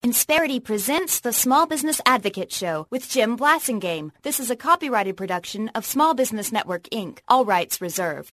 Insperity presents the Small Business Advocate Show with Jim Blasingame. This is a copyrighted production of Small Business Network, Inc., all rights reserved.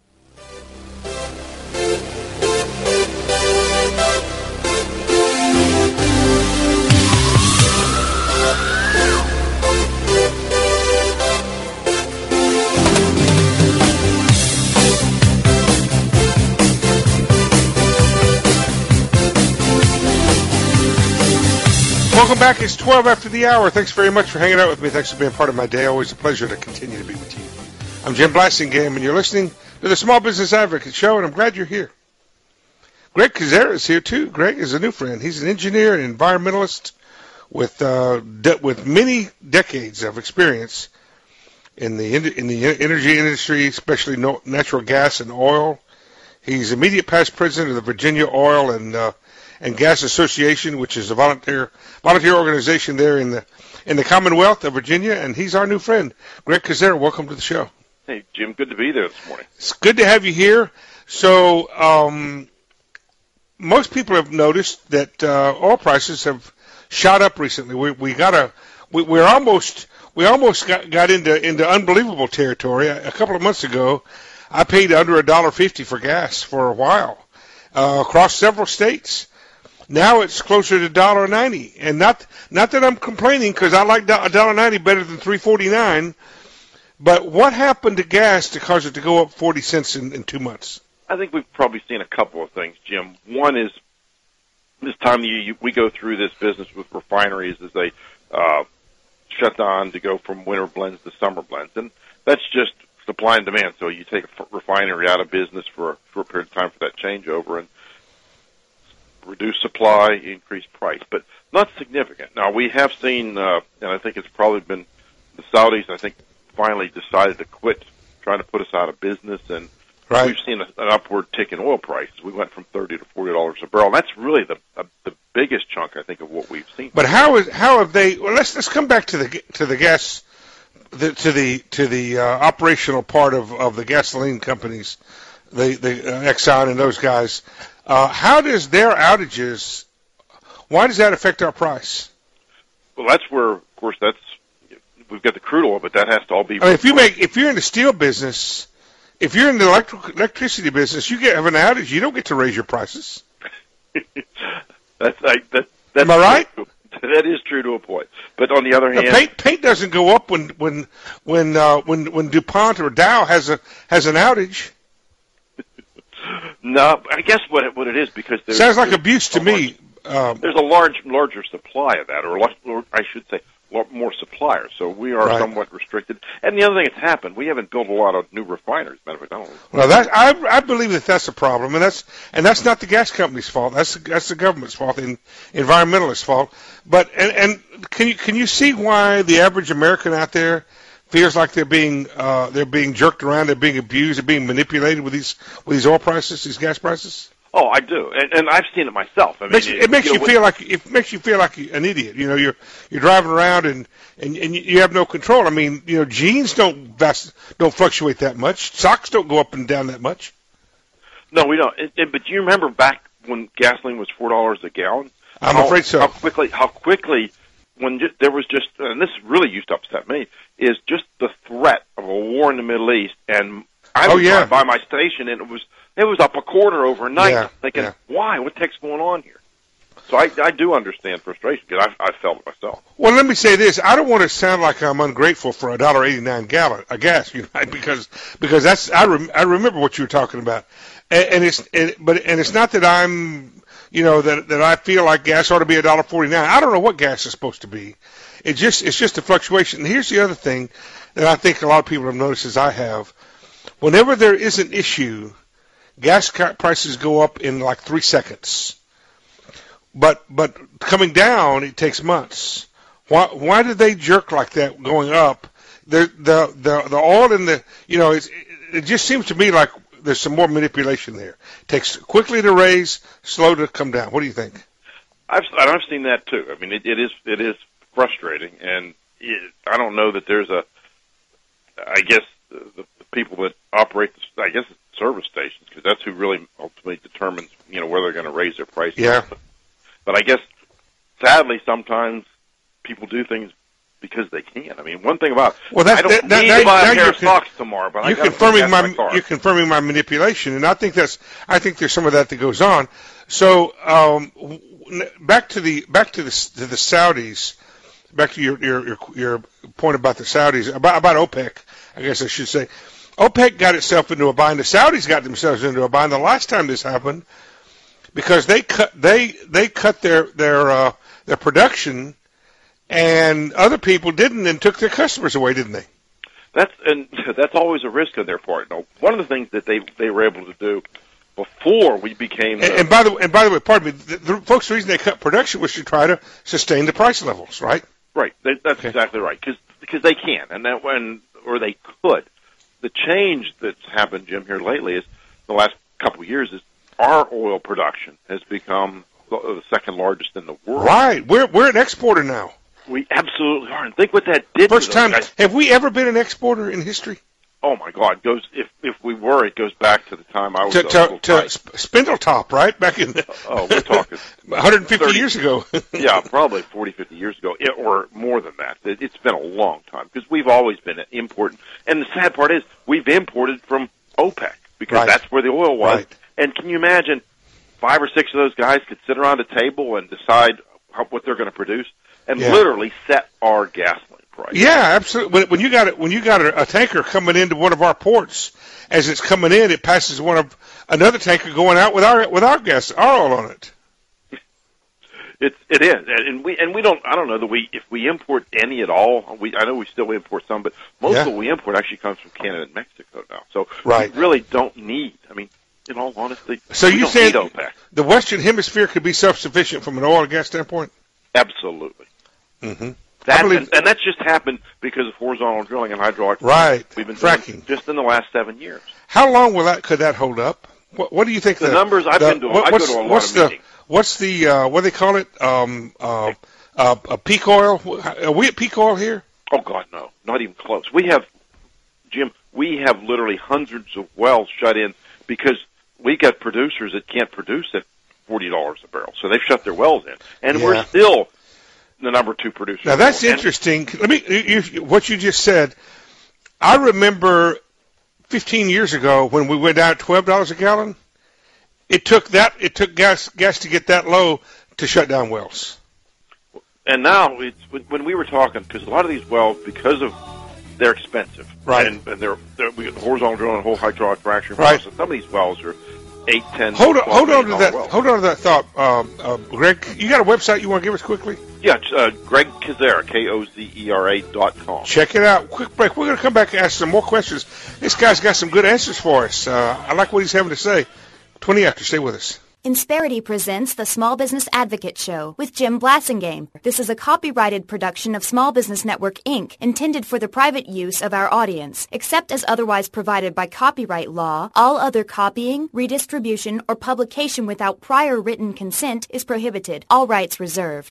Welcome back. It's 12 after the hour. Thanks very much for hanging out with me. Thanks for being part of my day. Always a pleasure to continue to be with you. I'm Jim Blasingame, and you're listening to the Small Business Advocate Show, and I'm glad you're here. Greg Kucera is here, too. Greg is a new friend. He's an engineer and environmentalist with many decades of experience in the energy industry, especially natural gas and oil. He's immediate past president of the Virginia Oil and Gas Association, which is a volunteer organization there in the Commonwealth of Virginia, and he's our new friend. Greg Kucera, welcome to the show. Hey, Jim, good to be there this morning. It's good to have you here. So most people have noticed that oil prices have shot up recently. We almost got into unbelievable territory. A couple of months ago, I paid under $1.50 for gas for a while across several states. Now it's closer to $1.90, and not that I'm complaining, because I like $1.90 better than $3.49. But what happened to gas to cause it to go up 40 cents in 2 months? I think we've probably seen a couple of things, Jim. One is this time of year we go through this business with refineries as they shut down to go from winter blends to summer blends, and that's just supply and demand. So you take a refinery out of business for a short period of time for that changeover, and reduce supply, increase price, but not significant. Now, we have seen, and I think it's probably been the Saudis, I think, finally decided to quit trying to put us out of business, and right. We've seen an upward tick in oil prices. We went from $30 to $40 a barrel. That's really the biggest chunk, I think, of what we've seen. But how have they? Well, let's come back to the gas, to the operational part of the gasoline companies, the Exxon and those guys. How does their outages? Why does that affect our price? Well, that's where, of course, we've got the crude oil, but that has to all be. I mean, if you're in the steel business, if you're in the electricity business, you have an outage. You don't get to raise your prices. That's Am I right? That is true to a point. But on the other hand, paint doesn't go up when DuPont or Dow has an outage. No, I guess what it is, because sounds like abuse to me. There's a larger supply of that, or I should say, more suppliers. So we are somewhat restricted. And the other thing that's happened, we haven't built a lot of new refineries. Matter of fact, well, I believe that's a problem, and that's not the gas company's fault. That's the government's fault and environmentalists' fault. But and can you see why the average American out there feels like they're being jerked around, they're being abused, they're being manipulated with these oil prices, these gas prices? Oh, I do, and I've seen it myself. I mean, it makes you feel like an idiot. You know, you're driving around and you have no control. I mean, you know, jeans don't fluctuate that much. Socks don't go up and down that much. No, we don't. But do you remember back when gasoline was $4 a gallon? I'm afraid so. How quickly when there was just, and this really used to upset me, is just the threat of a war in the Middle East, and I was driving by my station, and it was up a quarter overnight, thinking, why? What the heck's going on here? So I do understand frustration, because I felt it myself. Well, let me say this. I don't want to sound like I'm ungrateful for $1.89 gallon of gas, you know, because that's I remember what you were talking about, and it's not that I'm, you know, that I feel like gas ought to be $1.49. I don't know what gas is supposed to be. It's just a fluctuation. And here's the other thing that I think a lot of people have noticed, as I have. Whenever there is an issue, gas prices go up in like 3 seconds. But coming down, it takes months. Why do they jerk like that going up? The oil in the, you know, it just seems to me like there's some more manipulation there. It takes quickly to raise, slow to come down. What do you think? I've seen that too. I mean, it is frustrating, and I don't know that there's I guess the people that operate, I guess, service stations, because that's who really ultimately determines, you know, whether they're going to raise their prices. Yeah. But I guess sadly, sometimes people do things because they can. I mean, one thing about I don't need to buy a pair of socks tomorrow, but you're confirming my manipulation, and I think there's some of that goes on. So back to the Saudis, back to your point about the Saudis, about OPEC, I guess I should say. OPEC got itself into a bind. The Saudis got themselves into a bind the last time this happened because they cut their production. And other people didn't, and took their customers away, didn't they? That's always a risk on their part. Now, one of the things that they were able to do before we became and by the way, pardon me, the folks, the reason they cut production was to try to sustain the price levels, right? Right. That's exactly right. Because they can, or they could. The change that's happened, Jim, here lately is the last couple of years is our oil production has become the second largest in the world. Right. We're an exporter now. We absolutely are, and think what that did. First to those time. guys. Have we ever been an exporter in history? Oh my God! If we were, it goes back to the time I was to Spindletop, right? Back in we're talking 150 years ago. Yeah, probably 40, 50 years ago, or more than that. It's been a long time because we've always been importing. And the sad part is we've imported from OPEC because that's where the oil was. Right. And can you imagine 5 or 6 of those guys could sit around a table and decide what they're going to produce and literally set our gasoline price? Yeah, absolutely. When you got a tanker coming into one of our ports, as it's coming in, it passes another tanker going out with our gas, our oil on it. It is, and we don't. I don't know that if we import any at all. I know we still import some, but most of what we import actually comes from Canada and Mexico now. So we really don't need. I mean, in all honesty, so you said OPEC. The Western Hemisphere could be self-sufficient from an oil and gas standpoint? Absolutely. Mm-hmm. And that's just happened because of horizontal drilling and hydraulic fracking. Right. We've been fracking just in the last 7 years. How long could that hold up? What do you think? The numbers I've been doing. I go to a lot of meetings. What's the what do they call it? A peak oil? Are we at peak oil here? Oh God, no, not even close. Jim, we have literally hundreds of wells shut in because we got producers that can't produce at $40 a barrel, so they've shut their wells in, and we're still the number 2 producer. Now that's interesting. What you just said. I remember 15 years ago when we went down at $12 a gallon. It took gas to get that low to shut down wells. And now when we were talking, because a lot of these wells, because of they're expensive, right? And we get horizontal drilling, whole hydraulic fracturing process. Some of these wells are 8, 10. Hold on to that. Wells. Hold on to that thought, Greg. You got a website you want to give us quickly? Yeah, it's Greg Kozera, KOZERA.com. Check it out. Quick break. We're going to come back and ask some more questions. This guy's got some good answers for us. I like what he's having to say. 20 after. Stay with us. Insperity presents the Small Business Advocate Show with Jim Blassingame. This is a copyrighted production of Small Business Network, Inc., intended for the private use of our audience. Except as otherwise provided by copyright law, all other copying, redistribution, or publication without prior written consent is prohibited. All rights reserved.